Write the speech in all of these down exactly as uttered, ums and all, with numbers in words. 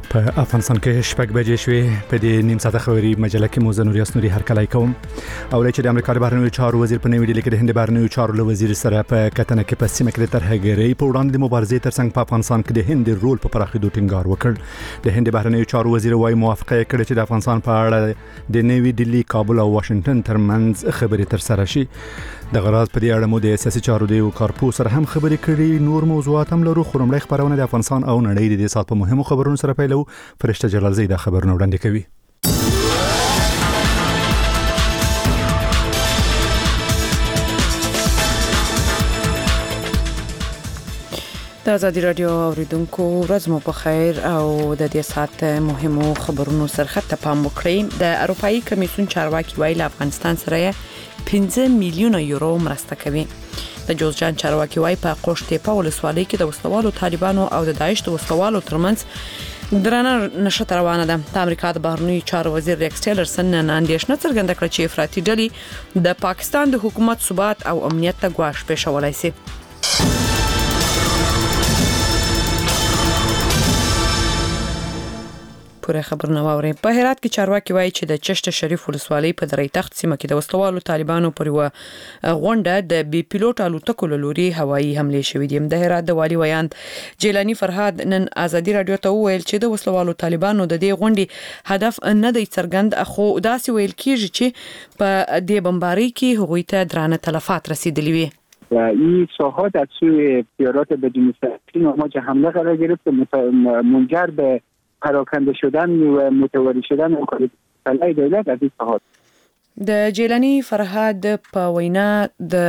په افغانستان کې شپږ بجې شوې. په دې نیم ساعته خبري مجله کې موزه نوري اسنوري هر کله کوم او چې د امریکا د بهرنیو چارو وزیر په نوې ډیلي کې د هند بهرنیو چارو وزیر سره په کتنه کې په سیمه کې د ترهګرۍ په وړاندې د مبارزې ترڅنګ په افغانستان کې د هند رول په پراخېدو ټینګار وکړ. د هند بهرنیو چارو وزیر وايي موافقه کړې چې د افغانستان په اړه د نوې ډیلي، کابل او واشنگټن ترمنځ خبرې تر سره شي. د غراض په دې اړه مو د سیاسي چارو د کارپو سره هم خبرې کړې. نور موضوعات هم لرو. خورمړی خبرونه د افغانستان او نړۍ د دې سات په مهمو خبرونو سره پیلو. فرشته جلال زیدا خبرونه وړاندې کوي. د ازادي رادیو اوریدونکو ورځ مو په خیر او د دې سات مهمو خبرونو سره خط پام وکړئ. د اروپאי کمیسیون چارواکي ویل افغانستان سره پنځه میلیونه یورو مرسته کوي. د جوزجان چارواکي وای په قوشتېپه ولسوالۍ کې د وسلوالو طالبانو او د داعش د وسلوالو ترمنځ درنه نشته روانه ده. د امریکا د بهرنیو چارو وزیر ریکس ټیلرسن نن اندېښنه څرګنده کړه چې افراطي ډلې د پاکستان د حکومت ثبات او امنیت ته ګواښ پېښولای شي. پوره خبرونه واورئ. په هرات کې چارواکي وایي چې د چشت شریف ولسوالۍ په درې تخت سیمه کې د وسلوالو طالبانو پر و غونډه د بي پیلوټ الوتکو لوري هوایي حمله شوې دي. د هرات د والي ویاند جیلانی فرهاد نن ازادي رادیو ته وویل چې د وسلوالو طالبانو د دې غونډې هدف نه دی څرګند، خو داسې ویل کیږي چې په دې بمباری کې هغوی ته درانه تلفات رسیدلي وي. و این ساحات از سوی پیارات بدون سرپین آماج حمله قرار گرفت، منجر به پراکنده شدن و متواری شدن کالای دولت از این ساحات. د جیلانی فرهاد په وینا د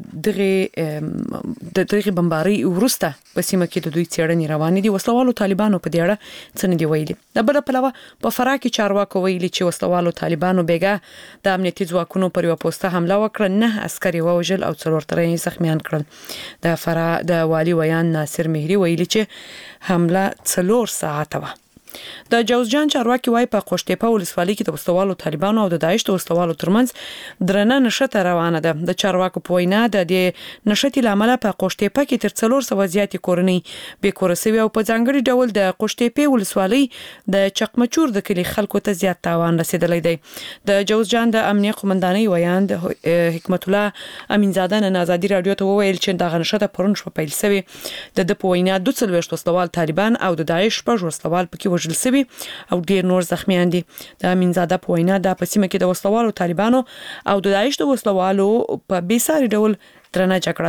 دغه د دغه بمباری ورسته په سیمه کې د دوی څېړنې روانې دي. وسلوالو طالبانو په دې اړه څه نه دی ویلي. د بل په علاوه په فراه کې چارواکو ویلي چې وسلوالو طالبانو بیګه د امنیتي ځواکونو پر یو پوسټه حمله وکړه، نه عسکري ووژل او څلور تنه یې زخمیان کړل. د فراه د والي ویان ناصر مهری ویلي چې حمله څلور ساعته وه. د جوزجان چارواکي وای په قوشتېپه ولسوالۍ کې د وسلوالو طالبانو او د داعش د وسلوالو ترمنځ درنه نشته روانه ده. د چارواکو په وینا د دې نشټي لامل په قوشتېپه کې تر څلور سوه زیاتې کورنۍ بې کور سوي او په ځانګړي ډول د قوشتېپه ولسوالۍ د چقمچور د کلی خلکو ته زیات تاوان رسیدلی دی. د جوزجان د امنیه قومندانۍ ویاند حکمت الله امینزاده نن ازادي رادیو ته وویل چې د غنښت پرون شپه پیل شوی. د د په وینا دوه څلوېښت وسلوال طالبان او د داعش په وسلوال پکې وژل شوي او ډیر نور زخمیان دي. د امینزاده په وینا د پسیمه کې د وسلوالو طالبانو او د داعش د وسلوالو په بیساري ډول درنه جګړه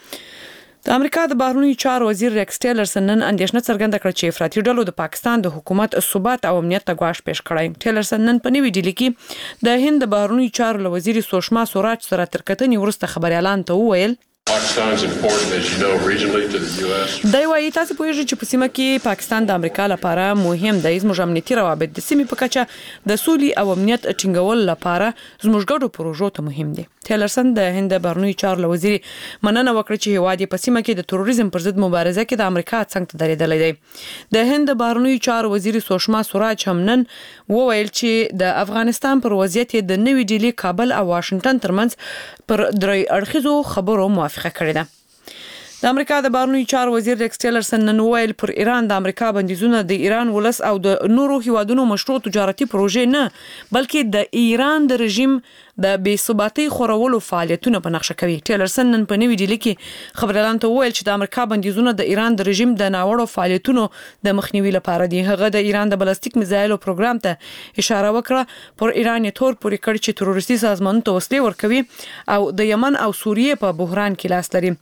ده. د امریکا د بهرنیو چارو وزیر ریکس ټیلرسن نن اندېښنه څرګنده کړه چې افراطي ډلو د پاکستان د حکومت ثبات او امنیت ته ګواښ پېښ کړی. ټیلرسن نن په نوې ډیلي کې د هند د بهرنیو چارو وزیر سوشما سوراج سره تر کتنې وروسته خبريالان ته وویل Pakistan's important, as you know, regionally to the U S. دا وایي تاسو پوهیږئ چې په سیمه کې پاکستان د امریکا لپاره مهم دی. زموږ امنیتي روابط د سیمې په کچه د سولې او امنیت ټینګول لپاره زموږ ګډو پروژو ته مهم دي. ټیلرسن د هند بهرنیو چارو وزیر مننه وکړه چې هیواد په سیمه کې د تروریزم پر ضد مبارزه کې د امریکا څنګه درېدلی دی. د هند بهرنیو چارو وزیر سوشما سوراج هم نن وویل چې د افغانستان پر وضعیت د نوې ډیلي، کابل او واشنگټن ترمنځ پر درې اړخیزو خبرو موافقه کړې ده. د امریکا د بهرنیو چارو وزیر ریکس ټیلرسن نن ویل پر ایران د امریکا بندیزونه د ایران ولس او د نورو هیوادونو مشروع تجارتي پروژې نه، بلکې د ایران د رژیم د بې ثباتۍ خورولو فعالیتونه په نقشه کوي. ټیلرسن نن په نوې ډیلي کې خبريالانو ته وویل چې د امریکا بندیزونه د ایران د رژیم د ناوړو فعالیتونو د مخنیوي لپاره دي. هغه د ایران د بلستیک میزایلو پروګرام ته اشاره وکړه. پر ایران یې تور پورې کړ چې تروریستي سازمانونو ته وسلې ورکوي او د یمن او سوریې په بحران کې لاس لري.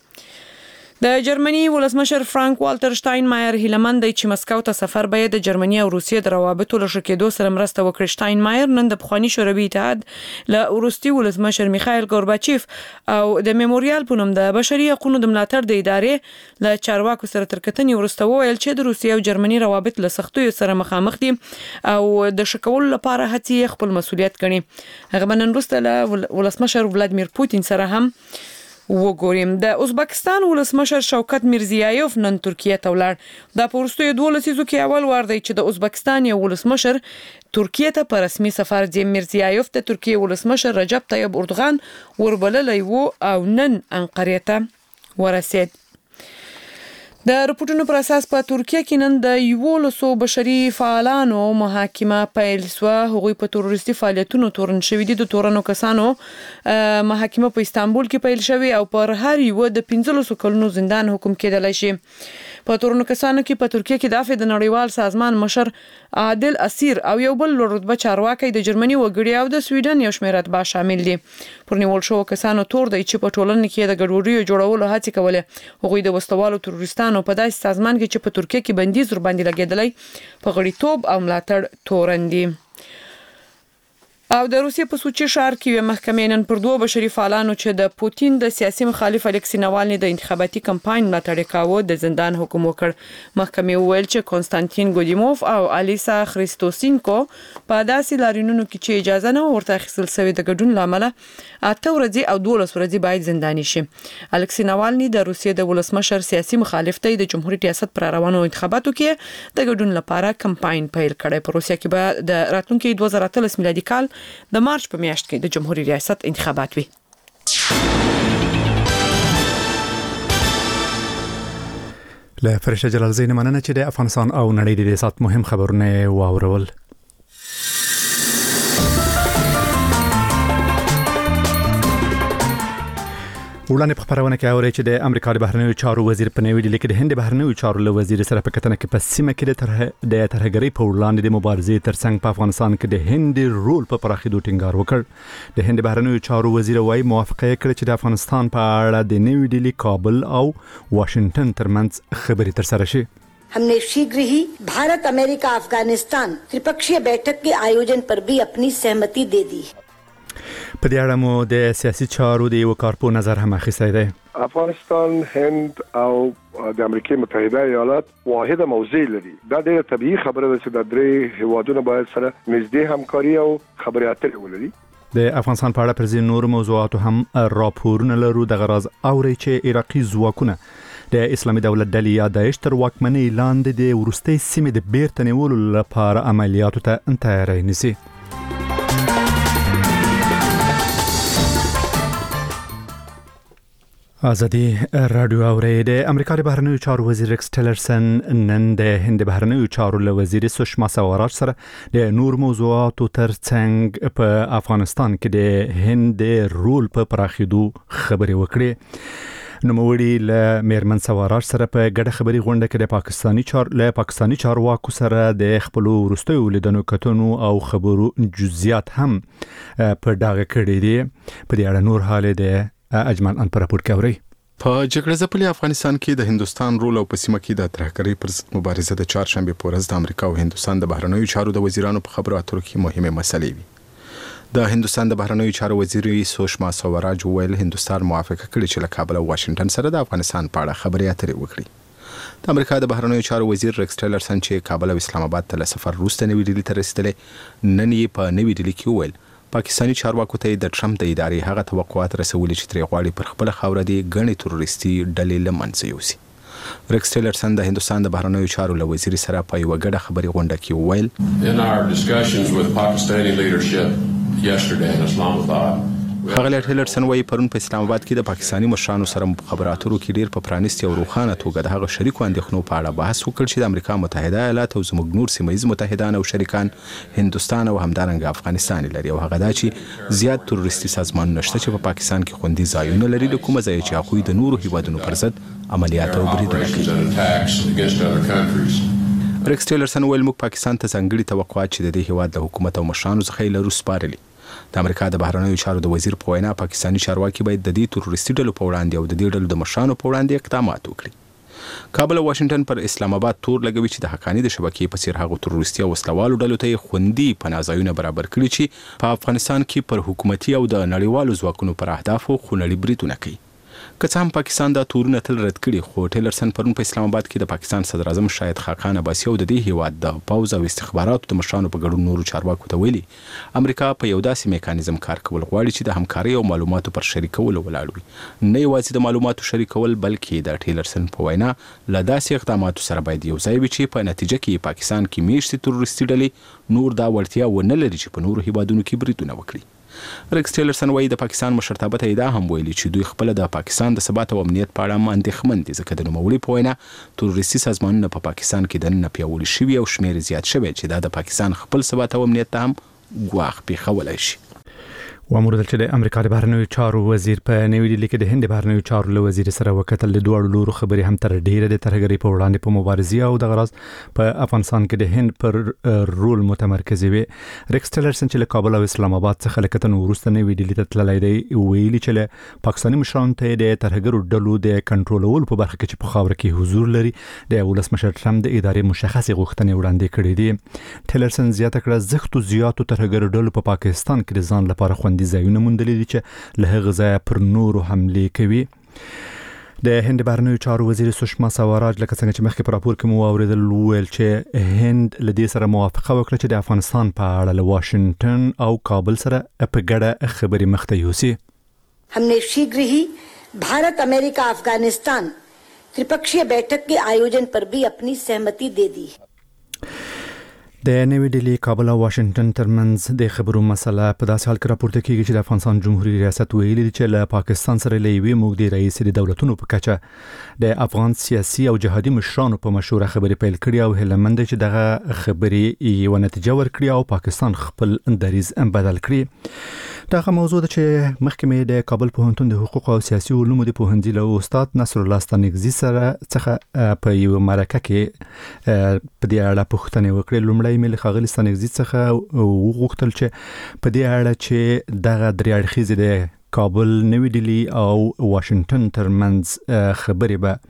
د جرمني ولسمشر فرانک والټر شټاینمایر هیلمن دی چې مسکو ته سفر به د جرمني او روسیې د روابطو له ښه کېدو سره مرسته وکړي. شټاینمایر نن د پخواني شوروي اتحاد له وروستي ولسمشر میخایل ګورباچیف او د میموریال په نوم د بشري حقوقو د ملاتړ د ادارې له چارواکو سره تر کتنې وروسته وویل چې د روسیې او جرمني روابط له سختیو سره مخامخ دي او د ښه کولو لپاره هڅې خپل مسؤلیت ګڼي. هغه نن وروسته له ولسمشر ولادیمیر پوتین سره هم وګوریم. د ازبکستان ولسمشر شوکت میرزیایوف نن ترکیه ته ولاړ. دا په وروستیو دوه لسیزو کې اول وار دی چې د ازبکستان یو ولسمشر ترکیه ته په رسمي سفر ځي. میرزیایوف ته ترکیه ولسمشر رجب طیب اردوغان وربللی و او نن انقرې ته ورسید. د رپورټونو پر اساس په ترکیه کې نن د یولسو بشري فعالانو محاکمه پیل شوه. هغوی په تروریستي فعالیتونو تورن شوي دي. د تورنو کسانو محاکمه په استانبول کې پیل شوې او پر هر یو د پنځلسو کلونو زندان حکم کېدلی شي. په تورنو کسانو کې په ترکیه کې د عفو د نړیوال سازمان مشر عادل اسیر او یو بل رتبه چارواکي د جرمني وګړي او د سویډن یو شمېر اتباع شامل دي. پر نیول شو کسانو تور دی چې په ټولنه کې د ګډوډیو جوړولو هڅې کولې. هغوی د وسلوالو تروریستانو په داسې سازمان کې چې په ترکیه کې بندیز ور باندې لګېدلی په غړیتوب او ملاتړ تورن دي. او د روسیې په سوچي ښار کې یو محکمې نن پر دوه بشري فعالانو چې د پوتین د سیاسي مخالف الکسی ناوالني د انتخاباتي کمپاین ملاتړ کاوه د زندان حکم وکړ. محکمې وویل چې کنستانتین ګودیموف او الیسا خریستوسینکو په داسې لاریونونو کې چې اجازه نه ورته اخیستل شوې د ګډون لامل اته ورځې او دولس ورځې باید زنداني شي. الکسی ناوالني د روسیې د ولسمشر سیاسي مخالف دی. د جمهوریت ریاست پر روانو انتخاباتو کې د ګډون لپاره کمپاین پیل کړي. په روسیه کې به د راتلونکي دوه زره اتلس میلادي کال د مارچ په میاشت کې د جمهوریت ریاست انتخابات وي. له فرشته جلال زین مننه چې د افغانستان او نړۍ د سات مهم خبرونه واورول. وړاندې په خبرونه کې اوري چې د امریکا د بهرنیو چارو وزیر په نوې ډیلي کې د هند بهرنیو چارو له وزیر سره په کتنه کې په سیمه کې د ترهګرۍ د ترهګرۍ په وړاندې د مبارزې ترڅنګ په افغانستان کې د هند رول په پراخېدو ټینګار وکړ. د هند بهرنیو چارو وزیر وايي موافقه کړې چې د افغانستان په اړه د نوې ډیلي کابل او واشنگټن ترمنځ خبرې ترسره شي. हमने शीघ्र ही भारत अमेरिका अफगानिस्तान त्रिपक्षीय बैठक के आयोजन पर भी अपनी सहमति दे दी. په دې اړه مو د سیاسي چارو د یو کارپو نظر هم اخیستی دی. افغانستان، هند او د امریکا متحده ایالات واحده موضوع لري. دا ډېره طبيعي خبره ده چې د درې هیوادونو باید سره نږدې همکاري او خبرې اترې ولري. د افغانستان په اړه پر ځینو نورو موضوعاتو هم راپورونه لرو. د غراض اوري چې عراقي ځواکونه د اسلامي دولت ډلې یا داعش تر واکمنۍ لاندې د ورستۍ سیمې د بیرته نیولو لپاره عملیاتو ته تیاری نیسي. ازادي رادیو اوري. د امریکا د بهرنیو چارو وزیر ریکس ټیلرسن نن د هند بهرنیو چارو له وزیر سشما سوراج سره د نور موضوعاتو ترڅنګ په افغانستان کې د هند رول په پراخېدو خبرې وکړې. نوموړي له میرمن سوراج سره په ګډه خبري غونډه کې د پاکستاني چار له پاکستاني چارواکو سره د خپل وروستیو لیدنو کتنو او خبرو جزئیات هم په ډاګه کړې دي. په دې اړه نور حال د اجمل ان پر راپور کوي. په جګړه ځپلي افغانستان کې د هندستان رول او په سیمه کې د ترهګرۍ پر ضد مبارزه د چهارشنبه په ورځ د امریکا او هندستان د بهرنیو چارو د وزیرانو په خبرو اترو کې مهمه مسلې وي. د هندستان د بهرنیو چارو وزیر سوشما سوراج ویل هندستان موافقه کړې چې له کابل او واشنگټن سره د افغانستان په اړه خبرې اترې وکړي. د امریکا د بهرنیو چارو وزیر ریکس ټیلرسن چې کابل او اسلام آباد ته له سفر وروسته نوې ډیلي ته رسیدلی نن یې په نوې ډیلي کې ویل پاکستاني چارواکو ته د ټرمپ د ادارې هغه توقعات رسولي چې ترې غواړي پر خپل خاوره دی غني تروریستي ډلې لمنځه یوسي. ریکس ټیلرسن د هندستان د بهرنیو چارو له وزیر سره په یو غډه خبري غونډه کې ویل In our discussions with Pakistani leadership yesterday in Islamabad هغه ټیلرسن وايي پرون په اسلام آباد کې د پاکستاني مشرانو سره خبراتو کې ډیر په پرانیستي او روخانه توګه د هغه شریکو اندېښنو په اړه بحث وکړ چې د امریکا متحده ایالات او زموږ نور سیمایي متحدان او شریکان هندستان او همدارنګه افغانستان لري او هغه دا چې زیات تروریستي سازمان نشته چې په پاکستان کې خوندي ځایونه لري د کومه ځای چې هغوی د نورو هیوادونو پر ضد عملیات او بریدونه کوي. ریکس ټیلرسن ویل موږ پاکستان ته ځانګړي توقعات چې د دې هیواد د حکومت او مشرانو څخه لرو سپارلي. د امریکا د بهرنیو چارو د وزیر په وینا پاکستاني چارواکي باید د دې تروریستي ډلو په وړاندې او د دې ډلو د مشرانو په وړاندې اقدامات وکړي. کابل او واشنگټن پر اسلام آباد تور لګوي چې د حقانی د شبکې په څیر هغه تروریستي او وسلوالو ډلو ته خوندي پناهځایونه برابر کړي چې په افغانستان کې پر حکومتي او د نړیوالو ځواکونو پر اهدافو خونړي بریدونه کوي. که څه هم پاکستان دا تورونه تل رد کړي خو ټیلرسن پرون په اسلام آباد کې د پاکستان صدر اعظم شاهد خاقان عباسي او د دې هیواد د پوز او استخباراتو د مشرانو په ګډون نورو چارواکو ته ویلي امریکا په یو داسې میکانیزم کار کول غواړي چې د همکارۍ او معلوماتو پر شریکولو ولاړ وي. نه یوازې د معلوماتو شریکول بلکې د ټیلرسن په وینا له داسې اقداماتو سره باید یو ځای وي چې په نتیجه کې پاکستان کې میشتې تروریستي ډلې نور دا وړتیا ونه لري چې په نورو هیوادونو کې بریدونه وکړي. ریکس ټیلرسن وایي د پاکستان مشرتابه ته دا هم ویلي چې دوی خپل د پاکستان د ثبات او امنیت په اړه اندېښمن دي ځکه د نوموړي په وینا تروریستي سازمانونه په پاکستان کې دننه پیاوړي شوي او شمېر زیات شوی چې دا د پاکستان خپل ثبات او امنیت ته هم ګواښ پیښولی شي. وامر چې د امریکا د بهرنیو چارو وزیر په نوې ډیلي کې د هند بهرنیو چارو له وزیر سره وکتل. د دوه لورو خبرې هم تر ډیره د ترهګرۍ په وړاندې په مبارزه او د غراز په افغانستان کې د هند پر رول متمرکز وي. ریکس ټیلرسن چې له کابل او اسلام آباد څخه لکتن ورسته نوې ډیلي ته تللی دی ویلي چې له پاکستاني مشرانو ته د ترهګرو ډلو د کنټرولول په برخه کې چې په خاور کې حضور لري د ولسمشر ټرمپ د ادارې مشخصې غوښتنې وړاندې کړې دي. ټیلرسن زیاته کړه زښتو زیاتو ترهګرو ډلو په پاکستان کې د ځان لپاره خوندي ځایونه موندلي چې له هغه ځایه پر نورو حملې کوي. د هند بهرنیو چارو وزیر سشما سواراج لکه څنګه چې مخکې په راپور کې مو اوریدل ویل چې هند له دې سره موافقه وکړه چې د افغانستان په اړه له واشنگټن او کابل سره په ګډه خبرې مخته یوسي. हमने शीघ्र ही भारत अमेरिका अफगानिस्तान त्रिपक्षीय बैठक के आयोजन पर भी अपनी सहमति दे दी. د نوې ډیلي کابل او واشنگټن ترمنځ د خبرو مسله په داسې حال کې راپورته کیږي چې د افغانستان جمهوریت ریاست ویلي چې له پاکستان سره له یوې موږ د رئیس د دولتونو په کچه د افغان سیاسي او جهادي مشرانو په مشوره خبرې پیل کړي او هیلمند چې دغه خبرې یو نتیجه ورکړي او پاکستان خپل دریز بدل کړي. دغه موضوع ده چې مخکې مې د کابل پوهنتون د حقوق او سیاسي علومو د پوهنځي له استاد نصر الله ستانکزي سره څخه په یو مرکه کې په دې اړه پوښتنه وکړه. لومړی مې له ښاغلي ستانکزي څخه وغوښتل چې په دې اړه چې دغه درې اړخیزې د کابل نوې ډیلي او واشنگټن ترمنځ خبرې به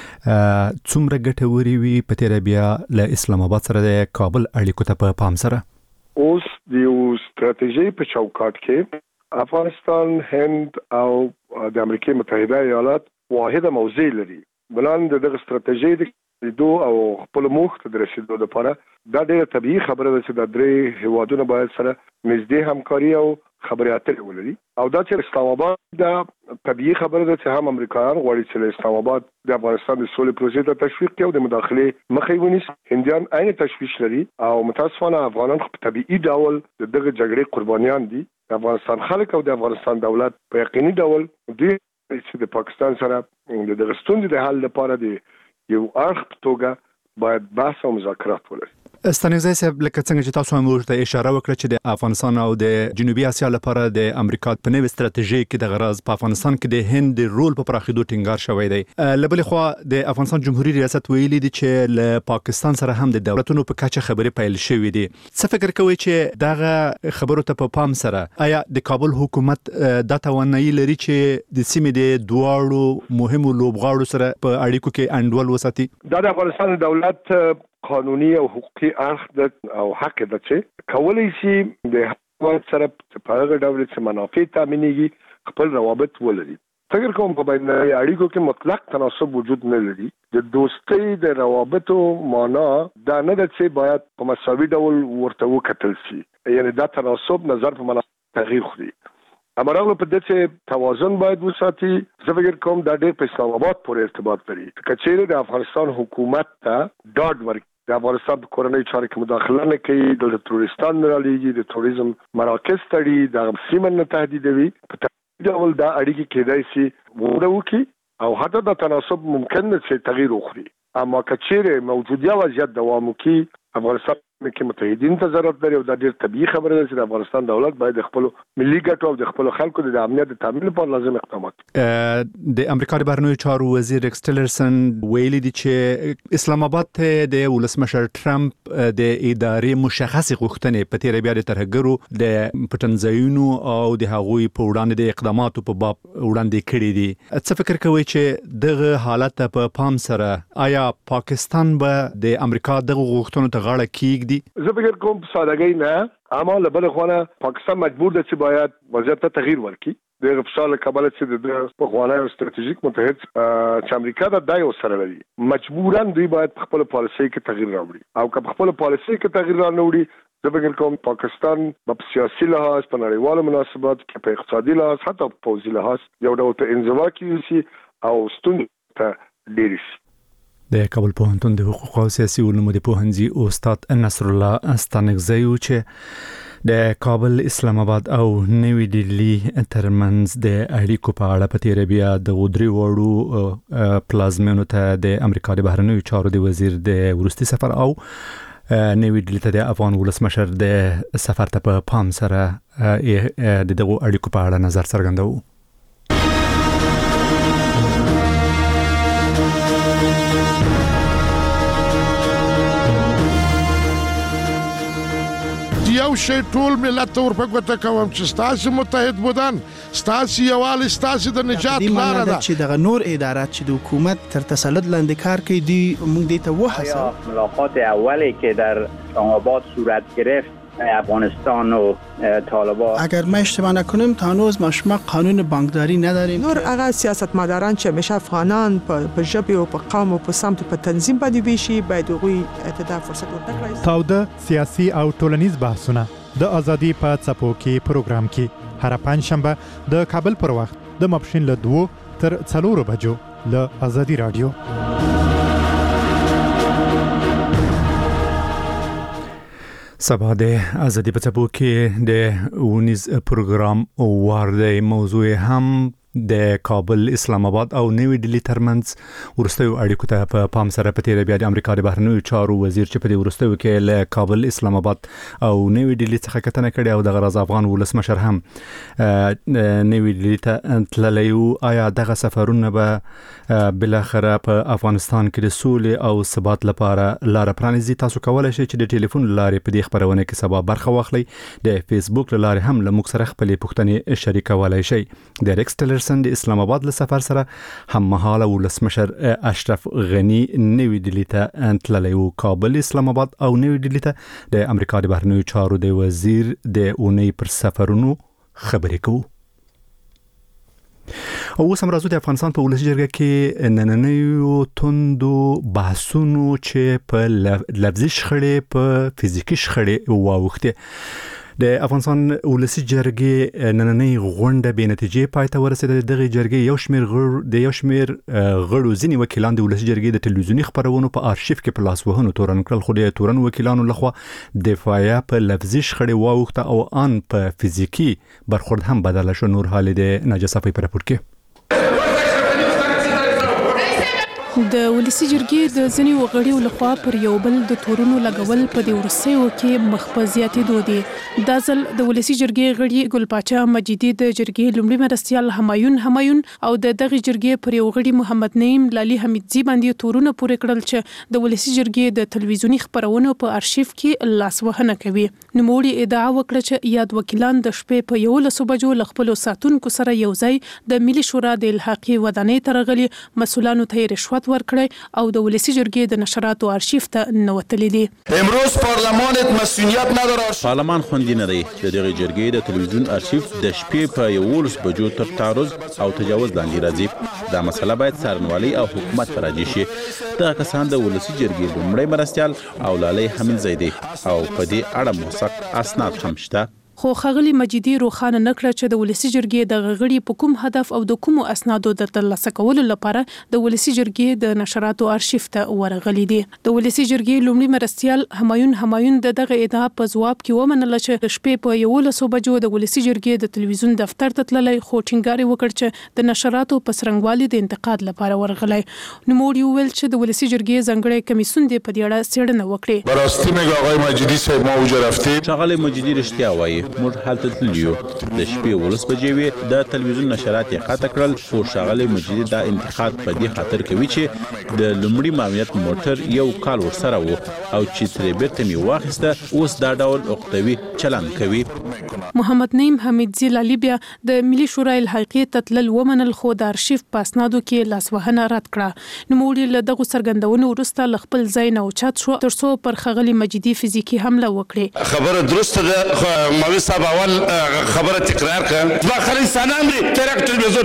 څومره ګټورې وي په تیره بیا له اسلام آباد سره د کابل اړیکو ته په پام سره. اوس د یو ستراتیژي په چوکاټ کې افغانستان، هند او د امریکا متحده ایالات واحده موضع لري. بلان دغه ستراتیژي د دو او خپل موخ ته رسیدو لپاره دا ډېره طبيعي خبره ده چې د درې هیوادونو باید سره نږدې همکاري او خبرې اترې ولري او دا چې اسلام آباد دا طبيعي خبره ده چې هم امریکایان غواړي چې اسلام آباد د افغانستان د سولې پروسې ته تشویق کوي او د مداخله مخې ونیسي. هندیان عین تشویش لري او متاسفانه افغانان په طبيعي ډول دغه جګړې قربانیان دي. د افغانستان خلک او د افغانستان دولت په یقیني ډول دوی چې د پاکستان سره د دغه ستونزې د حل لپاره د یو اړخ په توګه باید بحث او مذاکرات ولري. ستانکزي صاحب لکه څنګه چې تاسو هم ورته اشاره وکړه چې د افغانستان او د جنوبي اسیا لپاره د امریکا په نوې ستراتیژي کې د غرض په افغانستان کې د هند رول په پراخېدو ټینګار شوی دی. لبل خو د افغانستان جمهوریت ریاست ویلي دی چې له پاکستان سره هم د دولتونو په کچه خبرې پیل شوې دي. څه فکر کوئ چې دغه خبرو ته په پام سره آیا د کابل حکومت د توانایي لري چې د سیمې د دواړو مهمو لوبغاړو سره په اړیکو کې انډول وساتي؟ دا د افغانستان دولت قانوني او حقوقي اړخ او حق ده چې کولای شي د حکومت سره په هغه ډول چې منافع تامینېږي خپل روابط ولري. فکر کوم په بین اړیکو کې مطلق تناسب وجود نه لري. د دوستۍ د روابطو معنا دا نه ده چې باید په مساوي ډول ورته وکتل شي، یعنی دا تناسب نظر په معنا تغییر خوري. امرغه په دې چې توازن باید وساتي. زه فکر کوم دا ډېر په اسلام آباد پورې ارتباط لري. کچېره د افغانستان حکومت ته ډاډ ورکړي د افغانستان په کورنۍ چارو کې مداخله نه کوي، د تروریستان نه رالیږي، د توریزم مراکز تړي، د سیمه نه تهدیدوي. په دې ډول دا اړیکې کېدای شي وده وکړي او حتی د تناسب ممکن نه چې تغییر وکړي. اما کچېره موجوده وضعیت دوام وکړي افغانستان کې متحدین ته ضرورت لري او دا ډېر طبيعي خبره ده چې د افغانستان دولت باید خپل ملي ګټو او د خپل خلکو د امنیت تامین لپاره لازم اقدامات. د امریکا د بهرنیو چارو وزیر ریکس ټیلرسن ویلي دی چې اسلام آباد ته د ولسمشر ټرمپ د ادارې مشخص غوښتنې په تیر بیا د ترهګرو د پټنځایونو او د هغوی په وړاندې د اقداماتو په باب وړاندې کړي دي. څه فکر کوئ چې دغه حالت په پام سره آیا پاکستان به د امریکا دغه غوښتنو ته غاړه کیږدي؟ زه فکر کوم سادهګۍ نه، اما له بل خوا پاکستان مجبور دی چې باید وضعیت ته تغییر ورکړي. د غفصال کابل چې د پخوانی استراتیژیک متحد چې امریکا د دایو سره لري مجبوراً دوی باید خپل پالیسي کې تغییر راوړي او که خپل پالیسي کې تغییر راوړي زه فکر کوم پاکستان په سیاسي لحاظ، په نړیوالو مناسباتو کې، په اقتصادي لحاظ، حتی په پوځي لحاظ یو ډول ته انزوا کیږي او ستونزې ته ډېر شي. د کابل پوهنتون د حقوق او سیاسي علومو د پوهنځي استاد نصر الله ستانکزي چې د کابل اسلام آباد او نوی ډیلی ترمنځ د اړیکو په اړه په تیر بیا د غودري وړو پلازمینو ته د امریکا د بهرنیو چارو د وزیر د ورستي سفر او نوی ډیلی ته د افغان ولسمشر د سفر ته په پام سره د دغه اړیکو په اړه نظر څرګندوي. یو شی ټول ملت ور په ګوته کوم چې ستاسو متحد بودن ستاسو یوال ستاسو د نجات لار ده چې د نور ادارات چې د حکومت تر تسلط لاندې کار کوي دی موږ دې ته وحسه ملاقات اولی که در اسلام آباد صورت گرفت افغانستان و طالبان اگر ما اشتباه نکنیم تا هنوز ما شما قانون بانکداری نداریم. نور هغه سیاستمداران چې همیشه افغانان په ژبه او په قوم او په سمت په تنظیم باندې ویشي باید هغوی ته فرصت ورکړي. تاوده سیاسي او ټولنیز بحثونه د ازادي په څپو کې پروګرام کې هر پنځشنبه د کابل پر وخت د ماپښین له دوه تر څلورو بجو له ازادي رادیو. سبا د ازادي په څپو کې د ونیز پروګرام وار دی. موضوع هم د کابل اسلام آباد او نوی ډیلی ترمنځ ورستیو اړیکو ته په پام سره په تیر بیا د امریکا د بهرنیو چارو وزیر چې په دې ورستیو کې له کابل اسلام آباد او نوی ډیلی څخه کتنه کړې او د غرض افغان ولسمشر هم نوی ډیلی ته تللی و. آیا دغه سفرونه به بل اخره په افغانستان کې د سولې او ثبات لپاره لار پرانیزي؟ تاسو کولای شئ چې د ټلیفون لارې په دې خبرونه کې سبا برخه واخلئ. د فیسبوک لارې هم له موږ سره خپلې پوښتنې شریکولای شئ. د ریکس ټیلرسن د اسلام آباد له سفر سره هم مهاله ولسمشر اشرف غنی نوی ډیلی ته تللی و. کابل اسلام آباد او نوی ډیلی ته د امریکا د بهرنیو چارو د وزیر د اونۍ پر سفرونو خبرې کوو. او اوس هم راځو د افغانستان په ولسي جرګه کې نننیو توندو بحثونو چې په لفظي شخړې په فزیکي شخړې واوښتې. د افغانستان ولسي جرګې نننۍ غونډه بې نتیجې پای ته ورسېده. دغه جرګې یو شمېر غړو د یو شمېر غړو ځینې وکیلان د ولسي جرګې د ټلویزیوني خبرونو په آرشیف کې په لاس وهنو تورن کړل، خو د تورن وکیلانو لخوا دفاعیه په لفظي شخړې واوښته او ان په فزیکي برخورد هم بدله شو. نور حال د ناجیه صفی په راپور کې د ولسی جرګې د ځینې وګړو لخوا پر یو بل د تورونو لګول په دې ورسېو کې مخفزياتي دودي. د ځل د ولسی جرګې غړي ګل پاچا مجیدی د جرګې لومړي مرستيال همایون همایون او د دغه جرګې پر یو غړي محمد نعیم لالي حمیدزي باندې تورونه پورې کړل چې د ولسی جرګې د ټلویزیونی خبرونو په آرشیف کې لاس وهنه کوي. نو موړي ادعا وکړه چې یاد وکیلان د شپې په یو لسو بجو لخپل ساتونکو سره یو ځای د ملي شورا د الحاقي ودانۍ ترغلي مسولانو ته رشوت ورکړي او د ولسی جرګې د نشراتو آرشیف ته نوتلي دي. امروز پارلمانت مسئولیت نداره. پارلمان خوندي نه دی. د دغه جرګې د تلویزیون آرشیف د شپې په یوولس بجو تر تعرض او تجاوز لاندې راځي. دا مسله باید څارنوالي او حکومت راجع شي. دا کسان د ولسی جرګې لومړی مرستيال او لالي حمیدزي دي او په دې اړه موثق اسناد هم شته. خو خغلی مجیدی روخانه نکړه چې د ولسی جرګې د غړي په کوم هدف او د کوم اسنادو د ترلاسه کولو لپاره د ولسی جرګې د نشراتو آرشیف ته ورغلي دي. د ولسی جرګې لومړي مرستيال همایون همایون د دغه ادعا په ځواب کې ومنله چې د شپې په یولسو بجو د ولسی جرګې د تلویزیون دفتر ته تللی، خو ټینګار وکړ چې د نشراتو په سرنګوالي د انتقاد لپاره ورغلی. نو موړي وویل چې د ولسی جرګې ځنګړی کمیسون دی په دې اړه څېړنه وکړي. براستی میگه آقای مجیدی صاحب ما اوج رفتیم. شغله مجیدی رښتیا وایي موږ حالت تللیو د شپې ولس بجې وي د تلویزیون نشرات یې قطع کړل. خو ښاغلی مجیدي دا انتقاد په دې خاطر کوي چې د لومړي ماموریت موټر یو کال ورسره و او چې ترې بیرته مې واخیسته اوس دا ډول عقدوي چلند کوي. محمد نعیم حمیدزي لالي بیا د ملي شورا الحاقي تتلل ومنل، خو د آرشیف په اسنادو کې لاسوهنه رد کړه. نو موږ له دغه سرګندونو وروسته ل خپل ځای نه اوچت شو ترڅو پر خغلی مجیدي فزیکی حمله وکړي. خبره درسته ده. مولوي صاحب اول خبره تکرار کړه. داخل انسانان دي ترک تلویزیون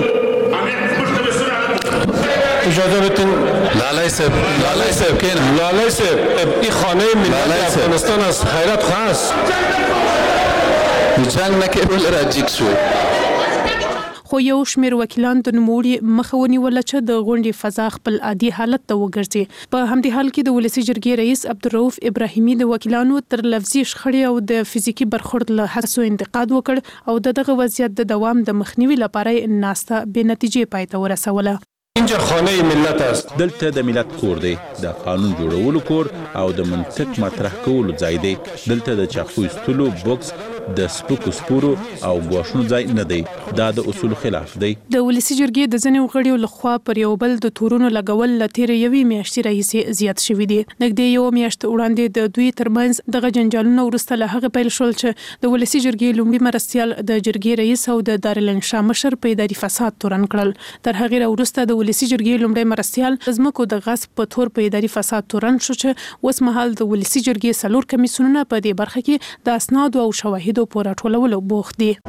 اجازه بدین. لالای صاحب لالای صاحب کین لالای صاحب این خانه ملت افغانستان است. خیرت خاص جنگ نکه بل راجیک شو. خو خو یو شمېر وکیلان د نوموړي مخه ونیوله چې د غونډې فضا خپل عادي حالت ته وګرځي. په همدې حال کې د ولسی جرګې رئیس عبدالرؤف ابراهیمي د وکیلانو تر لفظي شخړې او د فزیکي برخورد له هڅو انتقاد وکړ او دغه وضعیت د دوام د مخنیوي لپاره ناسته بې نتیجې پای ته ورسوله. اینجا خانه ملت است. دلته د ملت کور دی، د قانون جوړولو کور او د منطق مطرح کولو ځای دی. دلته د چاقو ایستلو بوکس، د سپکو سپورو او ګواښونو ځای نه دی. دا د اصول خلاف دی. د ولسی جرګې د ځینو غړیو لخوا پر یو بل د تورونو لګول ل تیرې یوې میاشتې راهیسې زیات شوي دي. نږدې یو میاشت وړاندې د دوی ترمنځ دغه جنجالونه وروسته له هغه پیل شول چې د ولسی جرګې لومړي مرستیال د جرګې رئیس او د دارالانشا مشر په اداري فساد تورن کړل. تر هغې وروسته د ولسی جرګې لومړی مرستیال زمکو د غصب په تور په اداري فساد تورن شو چې اوس مهال د ولسی جرګې څلور کمیسیونونه په دې برخه کې د اسناد او شواهدو په راټولولو بوخت دي.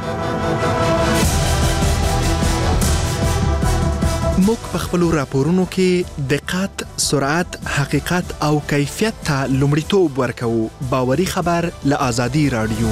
موږ په خپل راپورونو کې دقت، سرعت، حقیقت او کیفیت ته لومړیتوب ورکوو. باوري خبر له آزادي رادیو.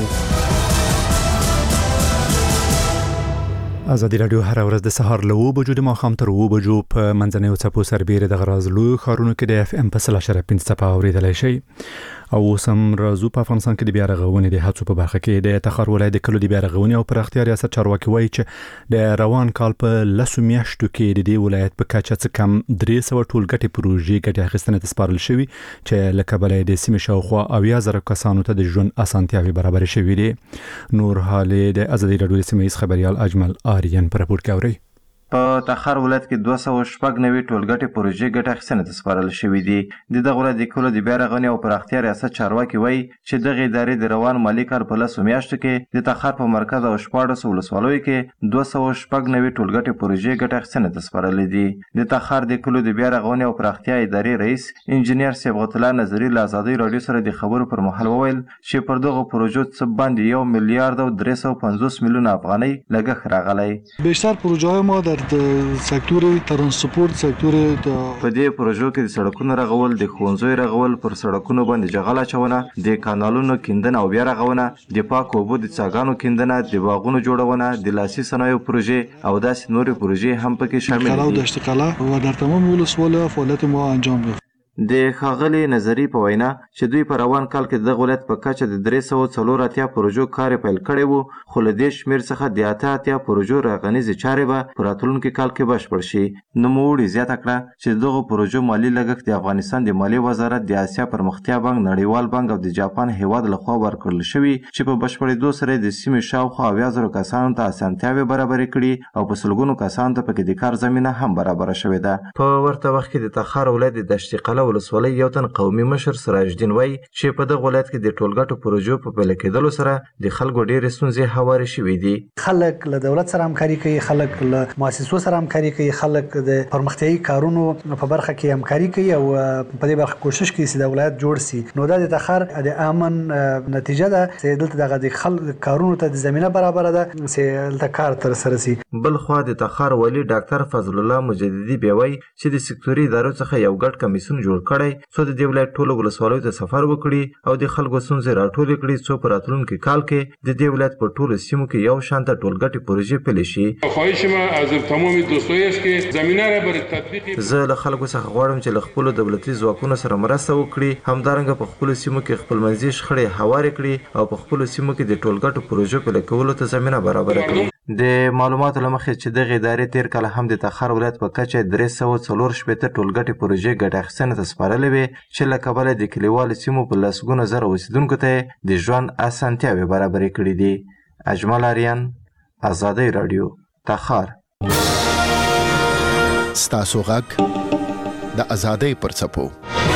آزادي رادیو هر ورځ د سهار له اوه بجو د ماښام تر اوه بجو په منځنیو څپو سربیره د غراز لوی ښارونو کې د اف ام په سل اشاریه پنځه څپه اورېدلی شئ. او اوس هم راځو په افغانستان کې د بیا رغونې د هڅو په برخه کې د تخار ولایت د کلو د بیا رغونې او پراختیا ریاست چارواکي وایي چې د روان کال په لسو میاشتو کې د دې ولایت په کچه څه کم درې سوه ټولګټې پروژې ګټې اخیستنې ته سپارل شوي چې له کبله د سیمې شاوخوا اویا زره کسانو ته د ژوند اسانتیاوې برابرې شوي دي. نور حال د آزادي راډیو د سیمه ییز خبریال اجمل آریان په راپور کې اورئ. په تخار ولایت کې دوه سوه شپږ نوي ټولګټې پروژې ګټه اخیستنې ته سپارل شوي دي. د دغه ولایت د کلو د بیا رغونې او پراختیا ریاست چارواکي وایي چې دغه ادارې د روان مالي کال په لسو میاشتو کې د تخار په مرکز او شپاړسو ولسوالیو کې دوه سوه شپږ نوي ټولګټې پروژې ګټه اخیستنې ته سپارلې دي. د تخار د کلو د بیا رغونې او پراختیا ادارې رئیس انجینیر صبغت الله نظري له آزادۍ راډیو سره د خبرو پر مهال وویل چې پر دغه پروژو څه باندې یو میلیارد او درې سوه پنځوس میلیونه افغانۍ لګښت راغلی. بیشتر پروژه‌های ما در سکتور ترانسپورت، سکتور په دې پروژو کې د سړکونو رغول، د ښوونځیو رغول، پر سړکونو باندې جغل اچونه، د کانالونو کیندنه او بیا رغونه، د پاکو اوبو د څاګانو کیندنه، د باغونو جوړونه، د لاسي صنایعو پروژې او داسې نورې پروژې هم پکې شامل دي. کلا او دشت کلا و در تمام ولسوالیو فعالیت ما انجام داد. د ښاغلي نظري په وینا چې دوی په روان کال کې دغه ولایت په کچه د درې سوه څلور اتیا پروژو کار پیل کړی وو، خو له دې شمېر څخه د اته اتیا پروژو رغنیزې چارې به په راتلونکي کال کې بشپړ شي. نوموړي زیاته کړه چې دغه پروژو مالي لګښت د افغانستان د مالیې وزارت، د اسیا پرمختیا بانک، نړیوال بانک او د جاپان هیواد لخوا ورکړل شوي چې په بشپړېدو سره د سیمې شاوخوا اویا زرو کسانو ته اسانتیاوې برابرې کړي او په سلګونو کسانو ته پکې د کار زمینه هم برابره شوې ده. په ورته وخت کې د تخار ولایت د دشت قلا ولسوالۍ یو تن قومي مشر سراج الدین وایي چې په دغه ولایت کې د ټولګټو پروژو په پیل کېدلو سره د خلکو ډېرې ستونزې هوارې شوې دي. خلک له دولت سره همکاري کوي، خلک له مؤسسو سره همکاري کوي، خلک د پرمختیایي کارونو په برخه کې همکاري کوي او په دې برخه کوشش کوي چې د ولایت جوړ شي. نو دا د تخار د امن نتیجه ده چې دلته دغه د خلک کارونو ته د زمينه برابر ده چې دلته کار تر سره شي. بل خو د تخار ولی ډاکټر فضل الله مجددي بیوي چې د سکتوري ادارو څخه یو ګډ کمیسیون جوړ کړی څو د دې ولایت ټولو ولسوالیو ته سفر وکړي او د خلکو ستونزې راټولې کړي څو په راتلونکي کال کې د دې ولایت په ټولو سیمو کې یو شانته ټولګټې پروژې پیل شي. خواهش ما از تمام دوستای است که زمینه را برای تطبیق زه له خلکو څخه غواړم چې له خپلو دولتي ځواکونو سره مرسته وکړي، همدارنګه په خپلو سیمو کې خپلمنځي شخړې هوارې کړي او په خپلو سیمو کې د ټولګټو پروژو پیل کولو ته زمینه برابره کړي. د معلوماتو له مخې چې دغه ادارې تیر کال هم د تخار ولایت په کچه درې سوه څلور شپېته ټولګټې پروژې ګټه اخیستنې ته سپارلې وې چې له کبله د کلیوالو سیمو په لسګونه زره اوسېدونکو ته د ژوند اسانتیاوې برابرې کړي دي. اجمل آریان، آزادۍ راډیو، تخار. ستاسو غږ د آزادۍ پر څپو.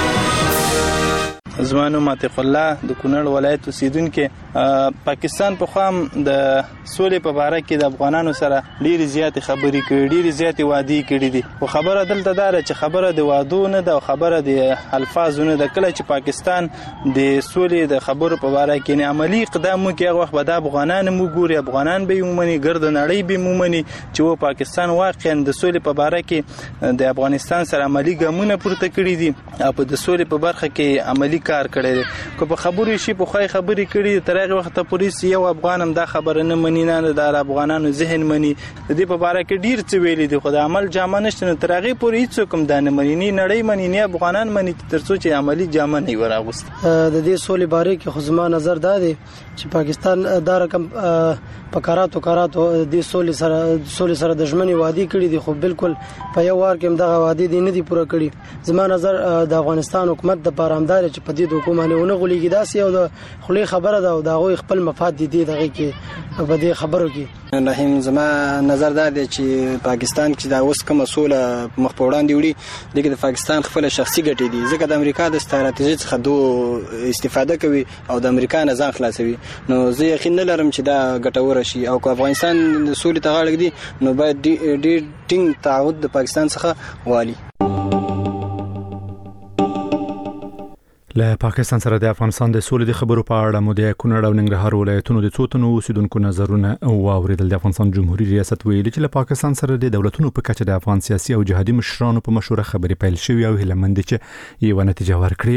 زما نوم عتیق الله د کونړ ولایت اوسیدونکی. پاکستان په خوا هم د سولې په باره کې د افغانانو سره ډېرې زیاتې خبرې کړي، ډېرې زیاتې وعدې کړي دي. خو خبره دلته دا ده چې خبره د وعدو نه ده او خبره د الفاظو نه ده. کله چې پاکستان د سولې د خبرو په باره کې یعنې عملي اقدام وکړي، هغه وخت به دا افغانان هم وګوري، افغانان به یې ومني، ګرد نړۍ به یې ومني چې و پاکستان واقعا د سولې په باره کې د افغانستان سره عملي ګامونه پورته کړي دي او په د سولې په برخه کې عملي کار کړی دی که په خبرو شي په خوای خبرې کړي تر هغه وخت پولیس یو افغان هم دا خبره نه مني نه د افغانانو ذهن مني د دې په اړه کې ډیر څه ویلي دي خو د عمل جامه نشته نو تر هغه پورې هیڅ کوم دا نه مني نه نړۍ مني نه افغانان مني تر څو چې عملی جامه نه وراغوست د دې سولې باره کې خو زما نظر دا دی چې پاکستان دا رقم په کاراتو کاراتو د سولې سره سولې سره د ژمنې وعده کړې دي خو بالکل په یو وار کې دغه وعده دي نه دي پوره کړې زما نظر د افغانستان حکومت د پارامدار چې په دې حکومت نه غولېږي داسې او د خلې خبره ده او دغه خپل مفاد دي دغه کې په دې خبرو کې رحیم زما نظر دا دی چې پاکستان کې دا اوس کومه سوله مخ په وړاندې وړي دغه د پاکستان خپل شخصي ګټې دي ځکه د امریکا د ستراتیژي څخه دوه استفاده کوي او د امریکا نه ځان خلاصوي نو زه یقین نه لرم چې دا ګټور شي او که افغانستان د سولې ته غاړه ږدي نو باید ډېر ټینګ تعهد د پاکستان څخه والي له پاکستان سره د افغانستان د سولې د خبرو په اړه مو د کونړ او ننګرهار ولایتونو د څو تنو اوسیدونکو نظرونه واوریدل د افغانستان جمهوریت ریاست ویلي چې له پاکستان سره د دولتونو په کچه د افغان سیاسي او جهادي مشرانو په مشوره خبرې پیل شوې او هیلمند چې یو نتیجه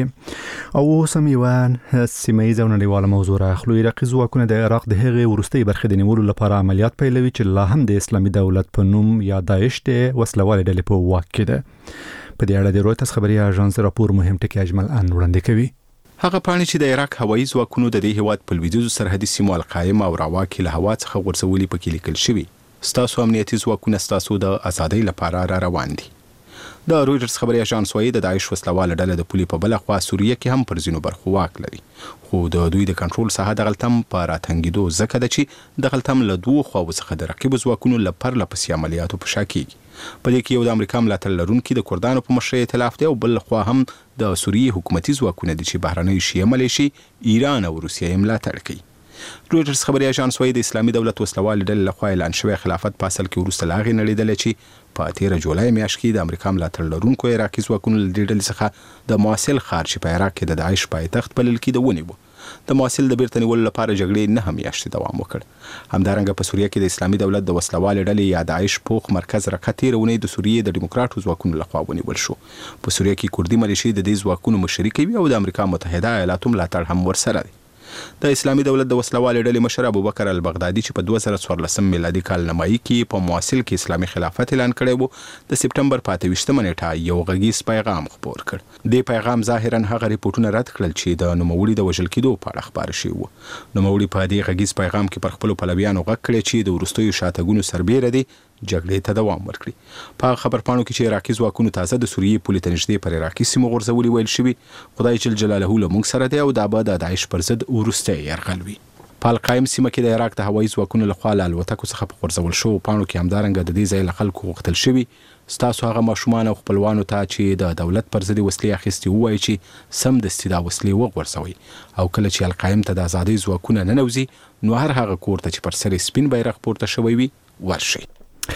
ورکړي او اوس هم یو سیمایي او نړیواله موضوع راخلو عراقي ځواکونه د عراق د هغې وروستۍ برخې د نیولو لپاره عملیات پیلوي چې لا هم د اسلامي دولت په نوم یا داعش د وسلوالې ډلې په واک کې ده په دې اړه د رویترز خبري اژانس راپور مهم ټکی اجمل ان وړاندې کوي هغه پاڼې چې د عراق هوایي ځواکونو د دې هیواد په لویدیځو سرحدي سیمو القایم او راواکې له هوا څخه غورځولي پکې لیکل شوي ستاسو امنیتي ځواکونه ستاسو د ازادۍ لپاره را روان دي د رویترز خبري اژانس وايي د داعش وسلواله ډله د پولي په بل خوا سوریه کې هم پر ځینو برخو واک لري خو د دوی د کنټرول ساحه د غلطم په راتنګېدو ځکه ده چې د غلطم له دوه خواو څخه د رقیب ځواکونو له پرله پسې عملیاتو په شا کېږي په دې کې یو د امریکا ملاتړ لرونکي د کردانو په مشرۍ ائتلاف دی او بل خوا هم د سوریې حکومتي ځواکونه دي چې بهرنۍ شیعه ملیشي ایران او روسیه یې ملاتړ کوي رویترز خبري اژانس وايي د اسلامي دولت وسلوالې ډلې لخوا اعلان شوی خلافت په اصل کې وروسته لا غي نړیدل چې په تیره جولای میاشت کې د امریکا ملاتړ لرونکو عراقي ځواکونو له دې ډلې څخه د موصل ښار چې په عراق کې د داعش پایتخت بلل کېده ونیو د موصل د بیرته نیولو لپاره جګړې نه میاشتې دوام وکړ همدارنګه په سوریه کې د اسلامي دولت د وسلوالې ډلې یا داعش پوخ مرکز رقه تیرونې د سوریې د ډیموکراټو ځواکونو لخوا ونیول شو په سوریه کې کردي ملیشي د دې ځواکونو مشري کوي او د امریکا متحده ایالاتو ملاتړ هم ورسره دی د اسلامي دولت د وسلوالې ډلې مشر ابوبکر البغدادي چې په دوه زره څوارلسم میلادي کال نمایي کې په موصل کې اسلامي خلافت اعلان کړی وو د سپټمبر په اته ویشتمه نیټه یو غږیز پیغام خپور کړ د پیغام ظاهرا هغه ریپورتونه رد کړل چې د نوموړي د وژل کېدو په اړه خبر شوی وو نوموړي په دې غږیز پیغام کې پر خپل پلویانو غږ کړی چې د ورستیو شاتګونو سربېره دي جګړې ته دوام ورکړي په خبرپاڼو کې چې عراقي ځواکونو تازه د سوریې پولې ته نږدې پر عراقي سیمو غورځولي ویل شوي خدای جل جلاله له موږ سره دی او دا به د داعش پر ضد وروستی یرغل وي په القایم سیمه کې د عراق د هوایي ځواکونو لخوا له الوتکو څخه په غورځول شوو پاڼو کې همدارنګه د دې ځای له خلکو غوښتل شوي ستاسو هغه ماشومان او خپلوانو ته چې د دولت پر ضد وسلې اخیستي ووایي چې سمدستي دا وسلې وغورځوئ او کله چې القایم ته د ازادۍ ځواکونه ننوځي نو هر هغه کور ته چې پر سر سپین بیرغ پورته شوی وي ورشئ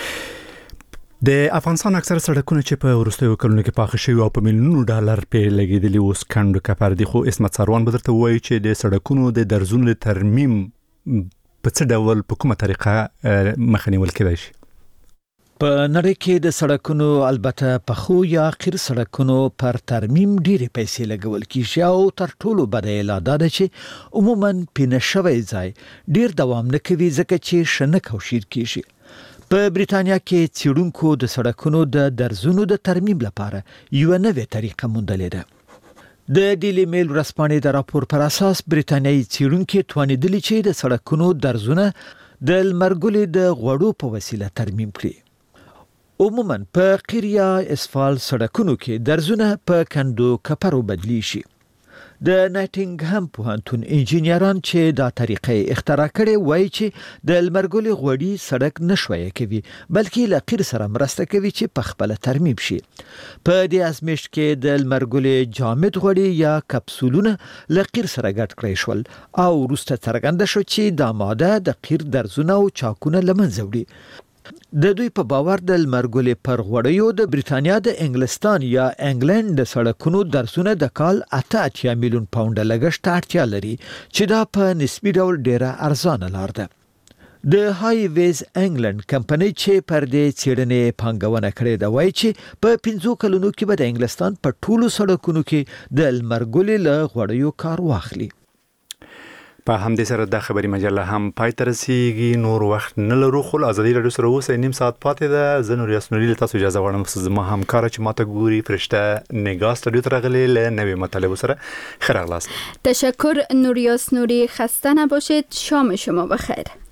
د افغانستان اکثره سړکونه چې په وروستیو کلونو کې پاخه شوي او په میلیونونو ډالر پرې لګېدلي اوس کنډو کپر دي خو اسمت سروان به درته ووایي چې د سړکونو د درزونو د ترمیم په څه ډول په کومه طریقه مخه نیول کېدای شي په نړۍ کې د سړکونو البته پخو یا قیر سړکونو پر ترمیم ډېرې پیسې لګول کیږي او تر ټولو بده یې دا ده چې عموما پینه شوی ځای ډېر دوام نه کوي ځکه چې شنک او شیر کیږي په بریتانیا کې څېړونکو د سړکونو د درزونو د ترمیم لپاره یو نوې طریقه موندلې ده د ډیلی میل ورځپاڼې د راپور پر اساس بریتانیایي څېړونکي توانیدلي چې د سړکونو درزونه د لمرګلې د غوړو په وسیله ترمیم کړي عموما په قیر یا اسفال سړکونو کې درزونه په کندو کپرو بدلی شي د نایټینګهم پوهنتون انجینران چې دا طریقې اختراع کړي وایي چې د لمرګلې غوړي سړک نشوي کوي بلکې له قیر سره مرسته کوي چې په خپل ترمیم شي په دې ازمیشت کې د لمرګلې جامد غوړي یا کپسولونه له قیر سره ګډ کړی شول او وروسته څرګنده شو چې دا ماده د قیر درزونه او چاکونه له منځه وړي د دوی په باور د لمرګلې پر غوړیو د بریتانیا د انګلستان یا انګلند د سړکونو درسونه د کال اته اتیا میلیون پاونډ لګښت اړتیا لري چې دا په نسبي ډول ډیره ارزانه لار ده د های ویز انګلند کمپنۍ چې پر دې څېړنې پانګونه کړې ده وایي چې په پنځو کلونو کې به د انګلستان په ټولو سړکونو کې د لمرګلې له غوړیو کار واخلي. په همدې سره د خبري مجله هم پای ته رسیږي. نور وخت نه لرو خو ازادي رادیو سره اوسه نیم ساعت پاتې ده. زه نور یاسنوري له تاسو اجازه غواړم. زما همکار چې ماته ګوري فرشته نگاه استودیو ته راغلي له نوې مطالب سره خیر اغلاست. تشکر نور یاسنوري. خسته نباشید. شام شما بخیر.